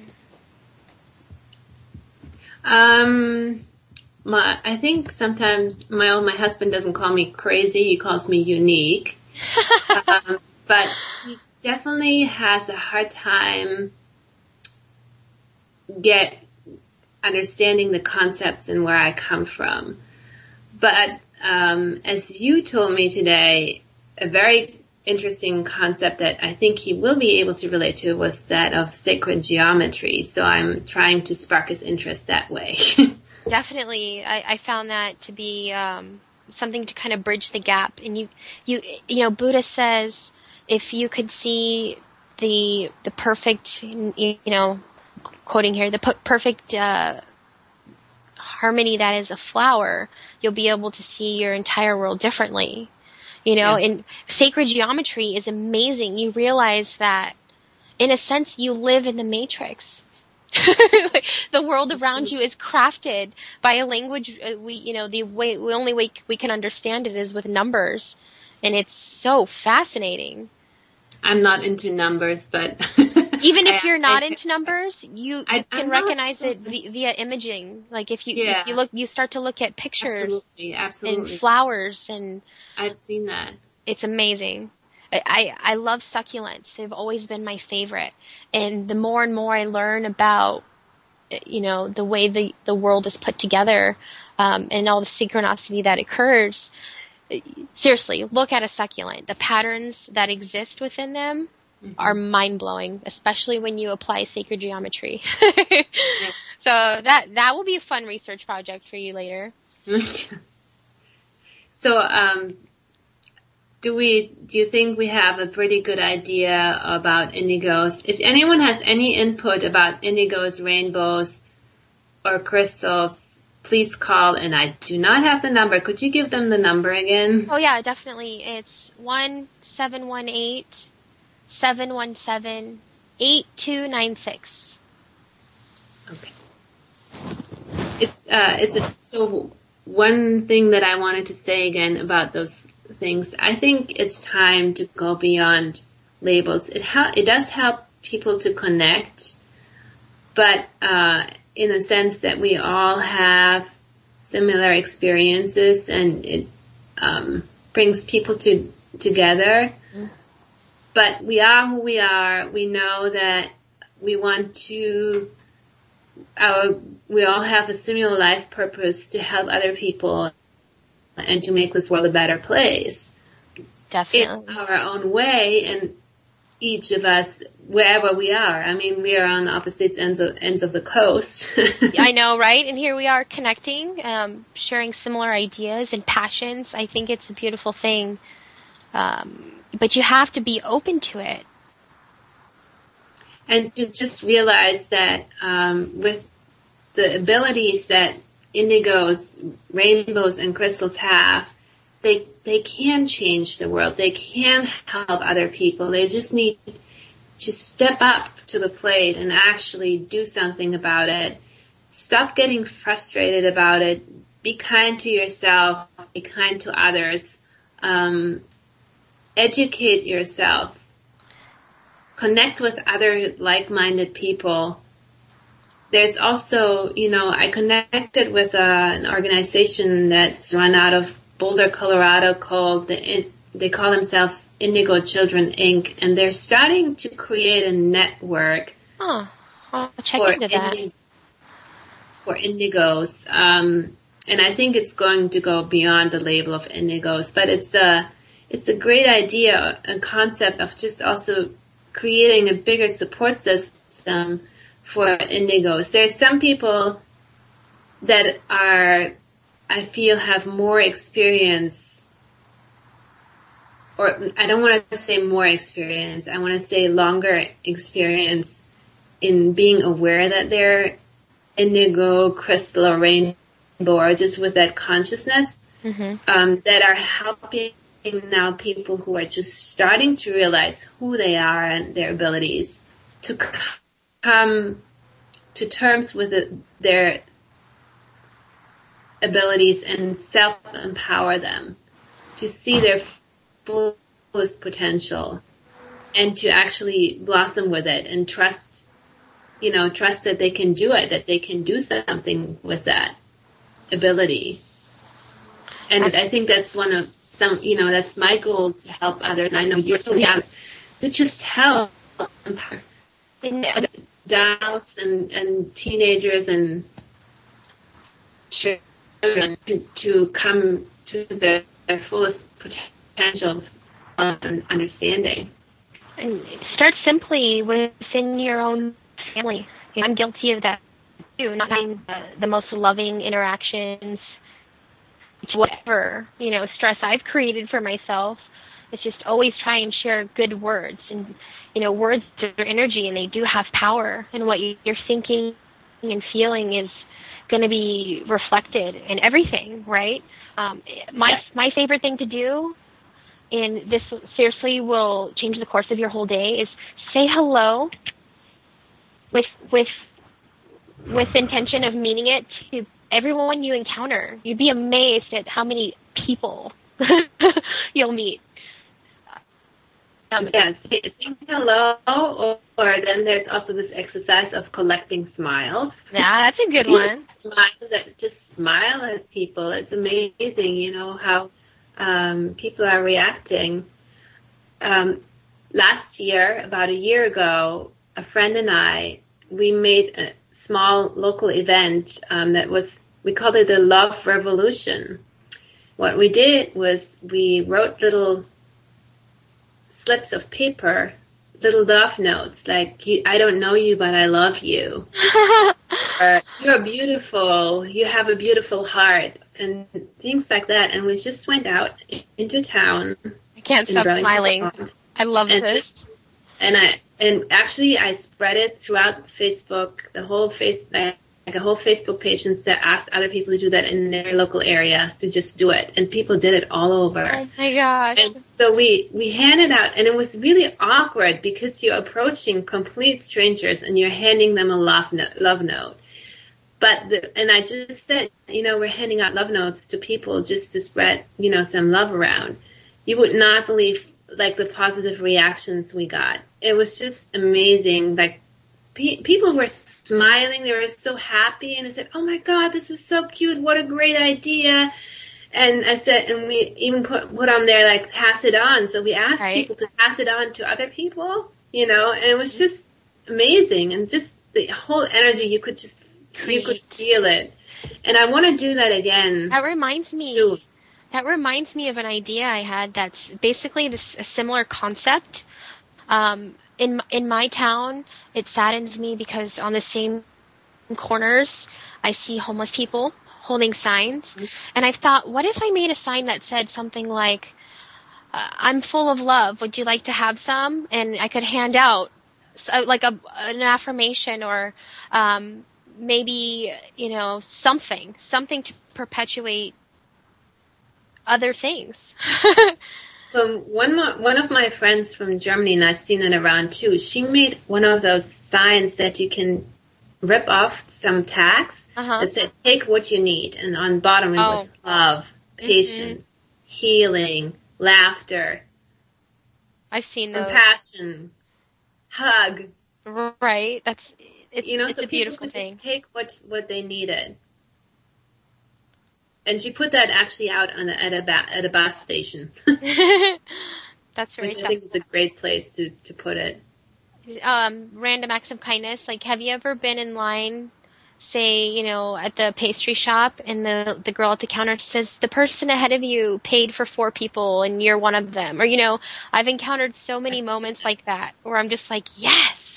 Um, my, I think sometimes my my husband doesn't call me crazy. He calls me unique. um, but he definitely has a hard time get understanding the concepts and where I come from. But um, as you told me today, a very interesting concept that I think he will be able to relate to was that of sacred geometry. So I'm trying to spark his interest that way. Definitely. I, I found that to be um, something to kind of bridge the gap. And you, you, you know, Buddha says if you could see the the perfect, you know, quoting here, the p- perfect uh, harmony that is a flower, you'll be able to see your entire world differently. You know, yes. And sacred geometry is amazing. You realize that, in a sense, you live in the Matrix. The world around you is crafted by a language. Uh, we, you know, the way, the only way we can understand it is with numbers, and it's so fascinating. I'm not into numbers, but even if you're not I, into numbers, you, you I, can I'm recognize so it via, via imaging. Like if you yeah. if you look, you start to look at pictures absolutely, absolutely. and flowers, and I've seen that. It's amazing. I, I, I love succulents. They've always been my favorite. And the more and more I learn about, you know, the way the, the world is put together, um, and all the synchronicity that occurs. Seriously, look at a succulent. The patterns that exist within them mm-hmm. are mind-blowing, especially when you apply sacred geometry. yeah. So that that will be a fun research project for you later. So, um, do we? Do you think we have a pretty good idea about indigos? If anyone has any input about indigos, rainbows, or crystals, please call. And I do not have the number. Could you give them the number again? Oh yeah, definitely. It's one seven one eight seven one seven eight two nine six. Okay. It's uh, it's a, so. One thing that I wanted to say again about those things, I think it's time to go beyond labels. It ha- it does help people to connect, but uh, in a sense that we all have similar experiences, and it um, brings people to together. Mm-hmm. But we are who we are. We know that we want to. Our, we all have a similar life purpose to help other people and to make this world a better place. Definitely. In our own way, and each of us, wherever we are. I mean, we are on opposite ends of, ends of the coast. I know, right? And here we are connecting, um, sharing similar ideas and passions. I think it's a beautiful thing. Um, but you have to be open to it. And to just realize that um, with the abilities that indigos, rainbows, and crystals have, they they can change the world. They can help other people. They just need to step up to the plate and actually do something about it. Stop getting frustrated about it. Be kind to yourself. Be kind to others. Um, educate yourself. Connect with other like-minded people. There's also, you know, I connected with uh, an organization that's run out of Boulder, Colorado called, the, they call themselves Indigo Children, Incorporated, and they're starting to create a network oh, I'll check for, into that. indi- for indigos. Um, and I think it's going to go beyond the label of indigos, but it's a, it's a great idea, a concept of just also creating a bigger support system for indigos. There's some people that are, I feel, have more experience, or I don't want to say more experience, I want to say longer experience in being aware that they're indigo, crystal, or rainbow, or just with that consciousness, mm-hmm. um, that are helping now people who are just starting to realize who they are and their abilities to come to terms with it, their abilities and self-empower them to see their fullest potential and to actually blossom with it and trust, you know, trust that they can do it, that they can do something with that ability. And I think that's one of some, you know, that's my goal, to help others. I know you're so young, to just help adults and, and teenagers and children to, to come to their, their fullest potential and understanding. And start simply within your own family. You know, I'm guilty of that too, not having the, the most loving interactions. Whatever, you know, stress I've created for myself, it's just always try and share good words. And, you know, words are energy, and they do have power. And what you're thinking and feeling is going to be reflected in everything, right? Um, my my favorite thing to do, and this seriously will change the course of your whole day, is say hello with with with intention of meaning it to everyone you encounter. You'd be amazed at how many people you'll meet. Um, yeah, saying hello, or, or then there's also this exercise of collecting smiles. Yeah, that's a good one. Smile, that just smile at people. It's amazing, you know, how um, people are reacting. Um, last year, about a year ago, a friend and I, we made a small local event um, that was we called it the Love Revolution. What we did was we wrote little slips of paper, little love notes, like, you, I don't know you, but I love you. Or, you're beautiful, you have a beautiful heart, and things like that. And we just went out into town. I can't stop smiling. I love and this. Just, and I and actually I spread it throughout Facebook, the whole face, like a whole Facebook page, and said, asked other people to do that in their local area to just do it, and people did it all over. Oh my gosh! And so we we handed out, and it was really awkward because you're approaching complete strangers and you're handing them a love note, love note. But the, and I just said, you know, we're handing out love notes to people just to spread, you know, some love around. You would not believe like the positive reactions we got. It was just amazing. Like, pe- people were smiling. They were so happy. And I said, oh my God, this is so cute. What a great idea. And I said, and we even put, put on there, like, pass it on. So we asked right. people to pass it on to other people, you know, and it was just amazing. And just the whole energy, you could just, Create. you could feel it. And I want to do that again. That reminds me. soon. That reminds me of an idea I had that's basically this a similar concept. Um, in in my town, it saddens me because on the same corners, I see homeless people holding signs. Mm-hmm. And I've thought, what if I made a sign that said something like, uh, I'm full of love, would you like to have some? And I could hand out so, like a an affirmation or um, maybe, you know, something, something to perpetuate other things. um, one mo- one of my friends from Germany, and I've seen it around too, she made one of those signs that you can rip off some tags uh-huh. that said, take what you need. And on bottom it oh. was love, patience, mm-hmm. healing, laughter. I've seen those. Compassion, hug. Right. That's, it's, you know, it's so a beautiful people could thing. Just take what, what they needed. And she put that actually out on a, at a ba- at a bus station. That's right. Which I think is a great place to, to put it. Um, random acts of kindness. Like, have you ever been in line, say, you know, at the pastry shop, and the the girl at the counter says, the person ahead of you paid for four people, and you're one of them. Or, you know, I've encountered so many moments like that where I'm just like, yes.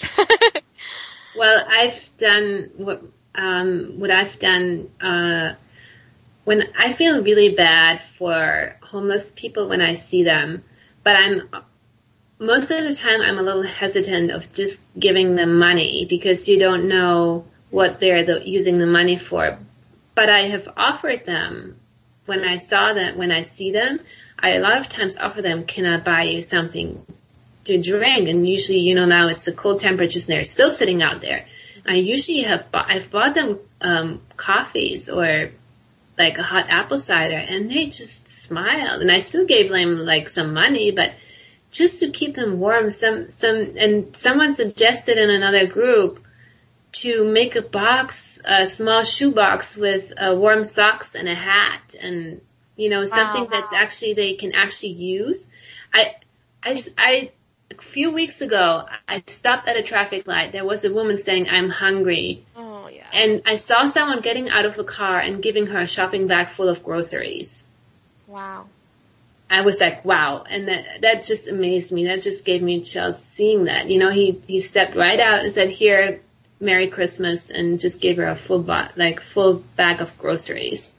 Well, I've done what um, what I've done. Uh, When I feel really bad for homeless people when I see them, but I'm most of the time I'm a little hesitant of just giving them money because you don't know what they're the, using the money for. But I have offered them when I saw them, when I see them, I a lot of times offer them, can I buy you something to drink? And usually, you know, now it's the cold temperatures and they're still sitting out there. I usually have bought, I've bought them um, coffees or like a hot apple cider, and they just smiled. And I still gave them like some money, but just to keep them warm. Some, some, and someone suggested in another group to make a box, a small shoe box with uh, warm socks and a hat, and you know something wow, wow. that's actually they can actually use. I, I, I. A few weeks ago, I stopped at a traffic light. There was a woman saying, "I'm hungry." Oh, yeah. And I saw someone getting out of a car and giving her a shopping bag full of groceries. Wow. I was like, wow. And that, that just amazed me. That just gave me chills seeing that. You know, he, he stepped right out and said, here, Merry Christmas, and just gave her a full bo- like full bag of groceries.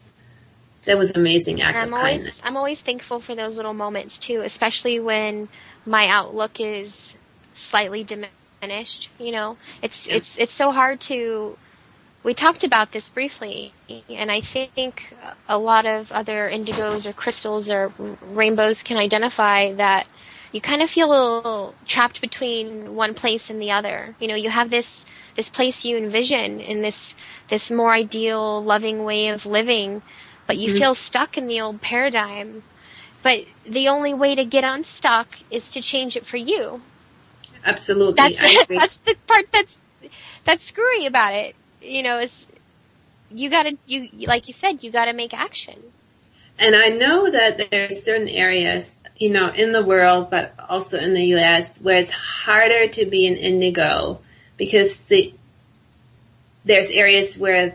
That was an amazing act I'm of always, kindness. I'm always thankful for those little moments too, especially when my outlook is slightly diminished. You know, it's yeah. it's it's so hard to. We talked about this briefly, and I think a lot of other indigos or crystals or rainbows can identify that you kind of feel a little trapped between one place and the other. You know, you have this this place you envision in this this more ideal, loving way of living, but you mm-hmm. feel stuck in the old paradigm. But the only way to get unstuck is to change it for you. Absolutely. That's, I agree. that's the part that's that's screwy about it. You know, is you gotta you like you said, you gotta make action. And I know that there are certain areas, you know, in the world, but also in the U S, where it's harder to be an indigo because the there's areas where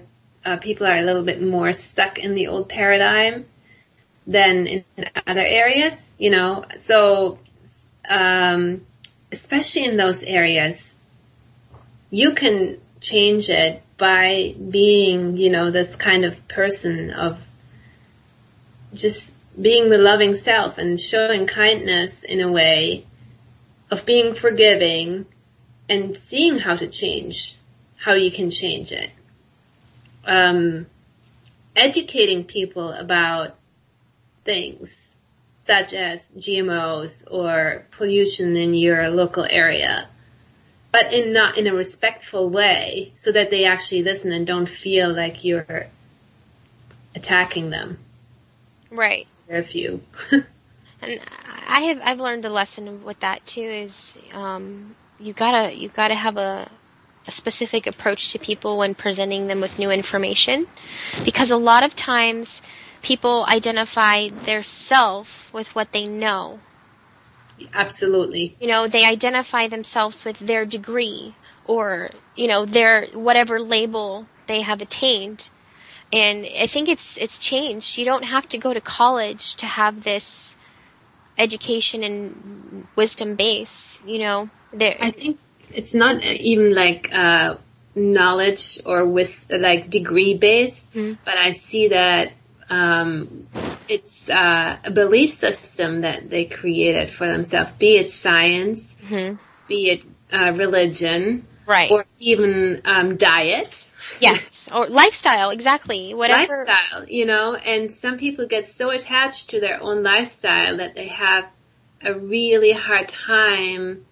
uh, people are a little bit more stuck in the old paradigm than in other areas, you know. So, um, especially in those areas, you can change it by being, you know, this kind of person of just being the loving self and showing kindness in a way of being forgiving and seeing how to change, how you can change it. Um, educating people about things such as G M Os or pollution in your local area, but in not in a respectful way, so that they actually listen and don't feel like you're attacking them. Right. There are a few. And I have I've learned a lesson with that too. Is um, you gotta you gotta have a, a specific approach to people when presenting them with new information, because a lot of times people identify their self with what they know. Absolutely. You know, they identify themselves with their degree or, you know, their whatever label they have attained. And I think it's it's changed. You don't have to go to college to have this education and wisdom base, you know. There, I think it's not even like uh, knowledge or wis- like degree based, mm-hmm. but I see that um, it's uh, a belief system that they created for themselves, be it science, mm-hmm. be it uh, religion, right, or even um, diet. Yes, or lifestyle, exactly. Whatever. Lifestyle, you know, and some people get so attached to their own lifestyle that they have a really hard time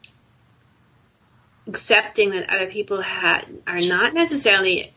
accepting that other people ha- are not necessarily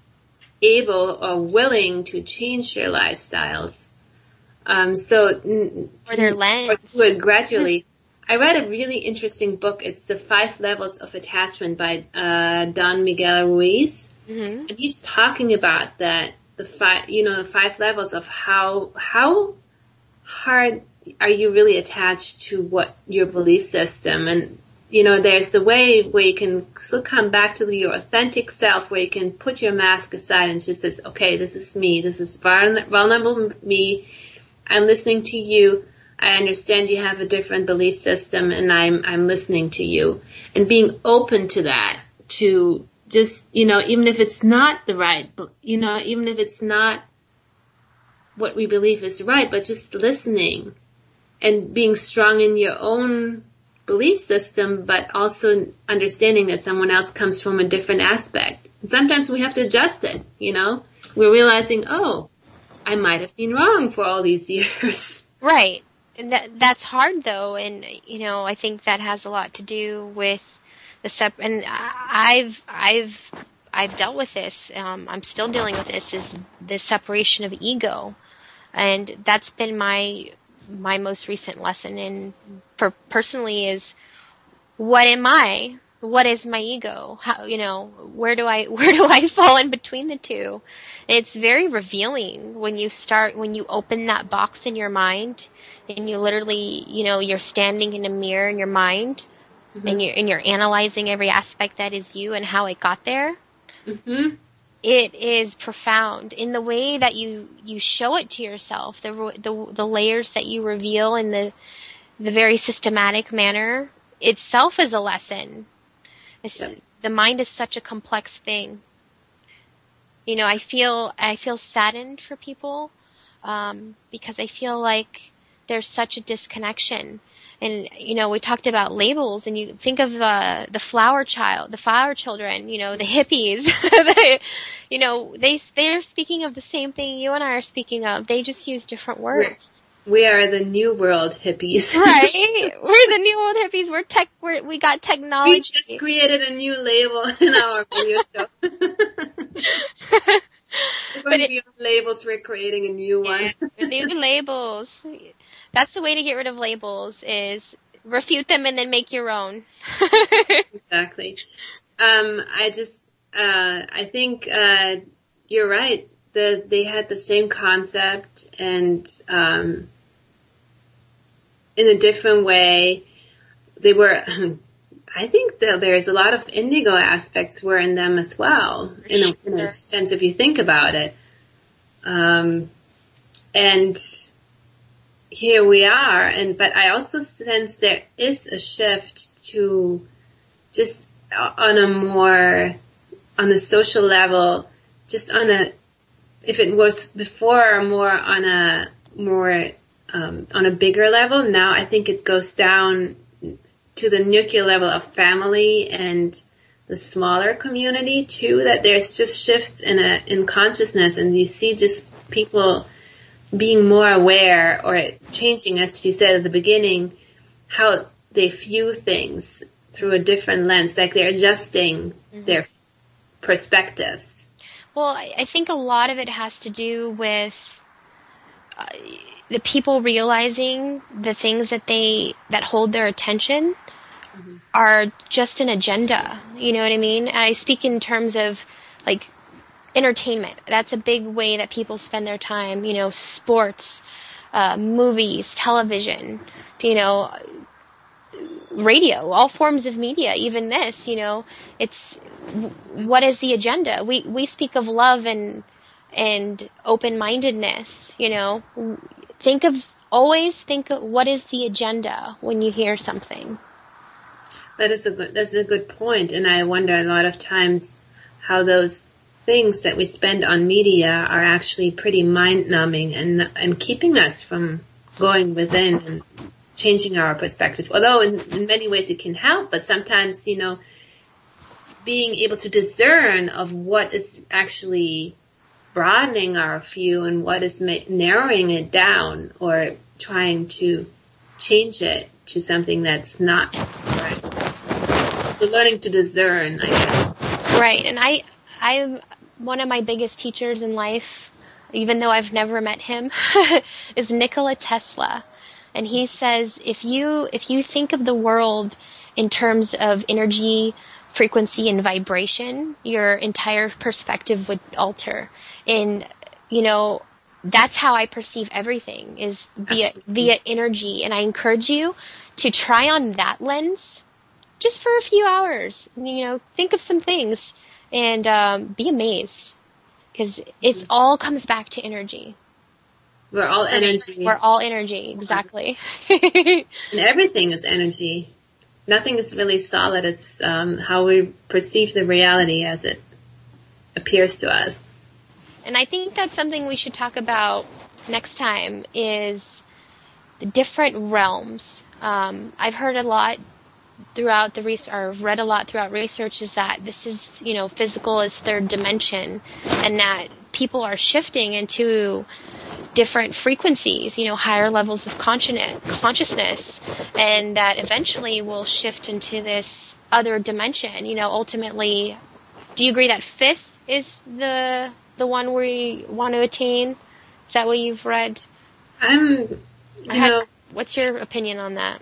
able or willing to change their lifestyles. Um, so, or their lens. Or do it gradually. I read a really interesting book. It's The Five Levels of Attachment by uh, Don Miguel Ruiz. Mm-hmm. And he's talking about that, the five, you know, the five levels of how, how hard are you really attached to what your belief system. And, you know, there's the way where you can still come back to your authentic self, where you can put your mask aside and just says, okay, this is me. This is vulnerable me. I'm listening to you. I understand you have a different belief system, and I'm I'm listening to you. And being open to that, to just, you know, even if it's not the right, you know, even if it's not what we believe is right, but just listening and being strong in your own belief system, but also understanding that someone else comes from a different aspect. And sometimes we have to adjust it, you know. We're realizing, oh, I might have been wrong for all these years. Right. And that, that's hard though, and you know, I think that has a lot to do with the sep. And I've I've I've dealt with this. Um, I'm still dealing with this. Is the separation of ego, and that's been my my most recent lesson. And for personally, is what am I? What is my ego? How, you know, where do I where do I fall in between the two? It's very revealing when you start when you open that box in your mind. And you literally, you know, you're standing in a mirror in your mind, mm-hmm. and you're and you're analyzing every aspect that is you and how it got there. Mm-hmm. It is profound in the way that you, you show it to yourself, the the the layers that you reveal in the the very systematic manner itself is a lesson. It's, yeah. The mind is such a complex thing. You know, I feel I feel saddened for people um, because I feel like there's such a disconnection. And, you know, we talked about labels, and you think of uh, the flower child, the flower children, you know, the hippies, they, you know, they, they're speaking of the same thing you and I are speaking of. They just use different words. We are the new world hippies. Right? We're the new world hippies. We're tech, we're, we got technology. We just created a new label in our video show. We're going to be on labels. We're creating a new one. Yeah, new labels. That's the way to get rid of labels, is refute them and then make your own. Exactly. Um, I just, uh, I think, uh, you're right. The, they had the same concept, and, um, in a different way. They were, I think that there's a lot of indigo aspects were in them as well, in a, in a sense, if you think about it. Um, and here we are, and but I also sense there is a shift to just on a more, on a social level, just on a, if it was before more on a more, um, on a bigger level, now I think it goes down to the nuclear level of family and the smaller community too, that there's just shifts in a, in consciousness, and you see just people being more aware or changing, as you said at the beginning, how they view things through a different lens, like they're adjusting mm-hmm. their perspectives. Well, I think a lot of it has to do with uh, the people realizing the things that they, that hold their attention mm-hmm. are just an agenda. You know what I mean? And I speak in terms of like entertainment. That's a big way that people spend their time, you know, sports, uh, movies, television, you know, radio, all forms of media, even this, you know, it's, what is the agenda? We, we speak of love and, and open-mindedness, you know, think of, always think of what is the agenda when you hear something. That is a good, that's a good point. And I wonder a lot of times how those things that we spend on media are actually pretty mind-numbing and and keeping us from going within and changing our perspective. Although in, in many ways it can help, but sometimes, you know, being able to discern of what is actually broadening our view and what is ma- narrowing it down or trying to change it to something that's not right. So learning to discern, I guess. Right, and I, I'm one of my biggest teachers in life, even though I've never met him, is Nikola Tesla. And he says, if you, if you think of the world in terms of energy, frequency, and vibration, your entire perspective would alter. And, you know, that's how I perceive everything, is via, Absolutely. via energy. And I encourage you to try on that lens just for a few hours. You know, think of some things and um, be amazed, because it's all comes back to energy. We're all energy. We're all energy, exactly. And everything is energy. Nothing is really solid. It's um, how we perceive the reality as it appears to us. And I think that's something we should talk about next time, is the different realms. Um, I've heard a lot throughout the research, or read a lot throughout research, is that this is, you know, physical is third dimension, and that people are shifting into different frequencies, you know, higher levels of consciousness, and that eventually will shift into this other dimension. You know, ultimately, do you agree that fifth is the the one we want to attain? Is that what you've read? I'm, you had, know, what's your opinion on that?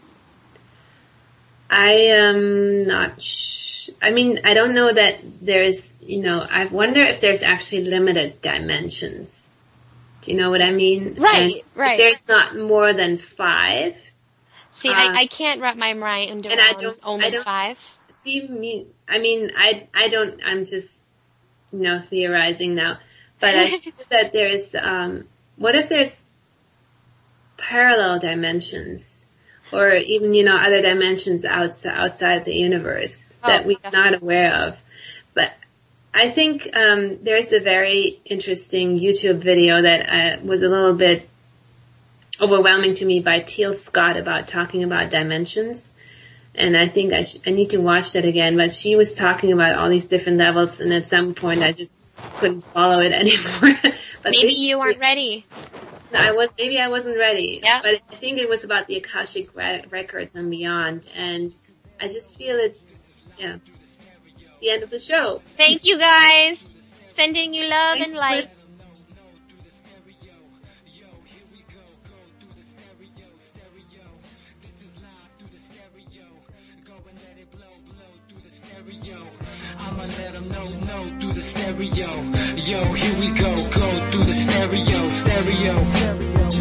I am not sh- I mean, I don't know that there's, you know, I wonder if there's actually limited dimensions. Do you know what I mean? Right, and right. If there's not more than five. See, uh, I, I can't wrap my mind around and I don't, only I don't five. See me, I mean, I, I don't, I'm just, you know, theorizing now. But I think that there's, um, what if there's parallel dimensions? Or even, you know, other dimensions outside, outside the universe oh, that we're definitely. not aware of. But I think um, there's a very interesting YouTube video that uh, was a little bit overwhelming to me by Teal Scott about talking about dimensions. And I think I, sh- I need to watch that again. But she was talking about all these different levels, and at some point I just couldn't follow it anymore. But Maybe you weren't ready. I was, maybe I wasn't ready, yeah. but I think it was about the Akashic re- records and beyond, and I just feel it's, yeah, the end of the show. Thank you guys. Sending you love Thanks and light. for- I'ma let them know, know through the stereo. Yo, here we go, go through the stereo, stereo.